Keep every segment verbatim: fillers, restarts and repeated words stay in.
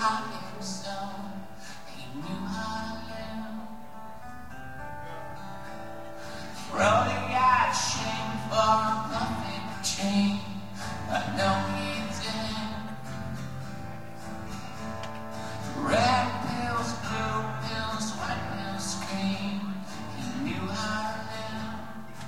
taught him so. He knew how to live. Rolling out shame for a perfect chain. I know he did. Red pills, blue pills, white pills, green. He knew how to live.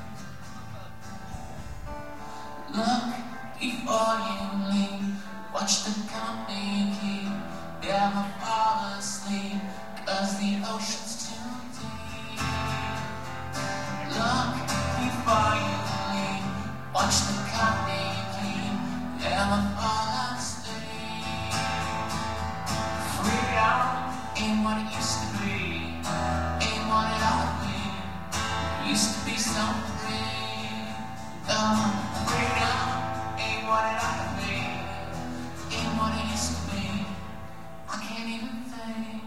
Look before you leave. Watch the company keep. Never fall asleep, cause the ocean's too deep. Look before you leave. Watch the company keep. Never fall asleep. Freedom ain't what it used to be. Ain't what it ought to be. It used to be so free. Oh, freedom ain't what it ought to be. Ain't what it used to be. I can't even think.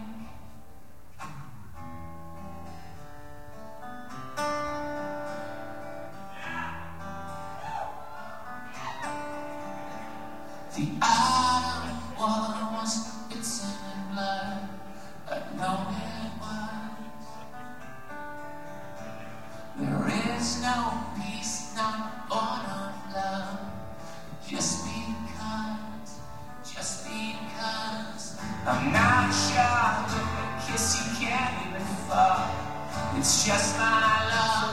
The autumn water was written in blood. I know it was. There is no peace not born of love. Just because, just because. I'm not sure of a kiss you can't even fuck. It's just my love.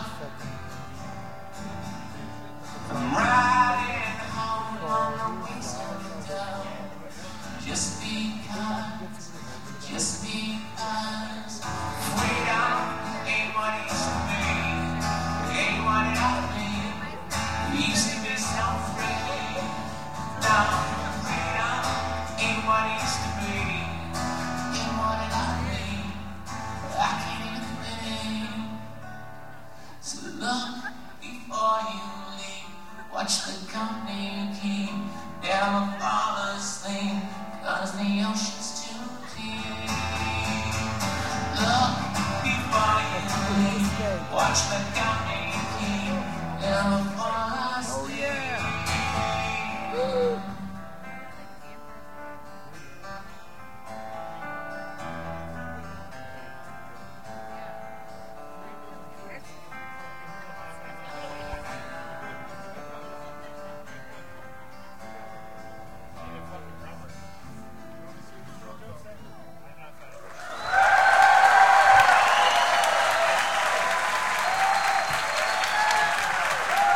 I'm riding home on the wings of the dove. Just because, just because. Freedom ain't what it used to be. It ain't what it ought to be. It used to be so free. No, freedom ain't what it used to be. Ain't what it ought to be. I can't even think. So look before you leave. Watch the company keep. Never fall asleep, cause the ocean's too deep. Look before you leave. Watch the company keep. Never fall asleep. Oh yeah.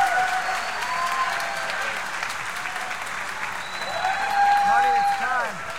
Marty, it's time.